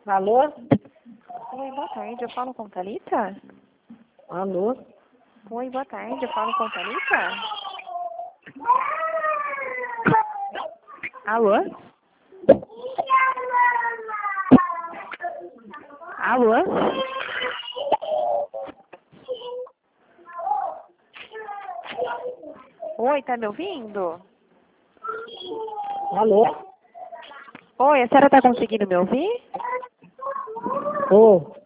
Alô? Oi, boa tarde. Eu falo com Thalita? Alô? Oi, boa tarde. Eu falo com Thalita? Alô? Alô? Oi, tá me ouvindo? Alô? Oi, a senhora tá conseguindo me ouvir? Ô,